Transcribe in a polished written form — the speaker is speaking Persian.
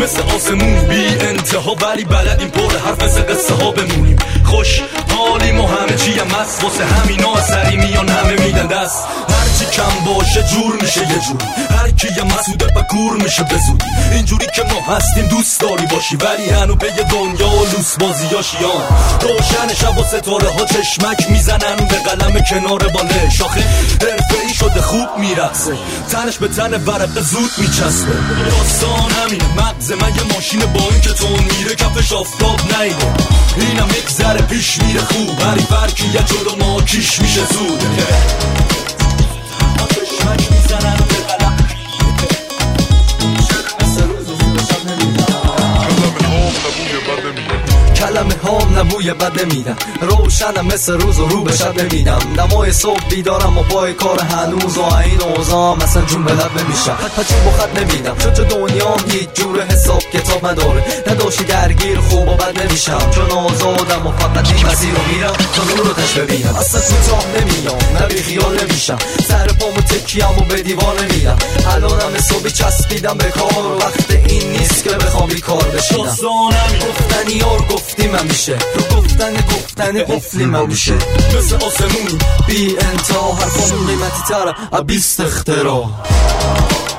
مثل آسمون بی انتها، ولی بلدیم پر حرف از قصه ها بمونیم. خوش حالیم و همه چی هم هست، واسه همینا سری میان همه میدن دست. هرچی کم باشه جور میشه یه جوری، هر کی یه مسعوده و گور میشه بزودی. اینجوری که ما هستیم دوست داری باشی، ولی هنو به یه دنیا و لوس بازیاشیان. روشن شب و ستاره ها چشمک میزنن به قلم کنار بالش. آخه حرفه‌ای شده خوب میرقصه، تنش به تن ورق زود میچسبه. داستان همینه، مغز من یه ماشین با این که تون میره کفش آفتاب نیده. اینم یک ذره پیش میره خوب، ولی فرکی یه جلو ما کیش میشه زود. چشمک میزنن به قلم کلمه هام نبوی بده میدم، روشنم مثل روز و رو به شب نمیدم. دمای صبح بیدارم و پای کار هنوز، و این اوضاع مثلا جون به لب نمیشم. هرچی بخط نمیدم چون تو دنیام هیچ جور حساب کتاب نداره، نداشتی درگیر خوب و بد نمیشم. چون آزادم و فقط این مسیر رو میرم تا نور رو تش ببینم. اصلا کوتاه نمیام نه بی خیال نمیشم، سر پامو تکیم و به دیوار نمیدم. الانم صبحی چسبیدم به کار، و وقت این نیست که بخوام بی کار بشینم. گفتنی یار گفتیم همیشه، رو گفتن قفلیم همیشه. مثل آسمون بی انتها، حرفامون قیمتی تره 20 اختراع.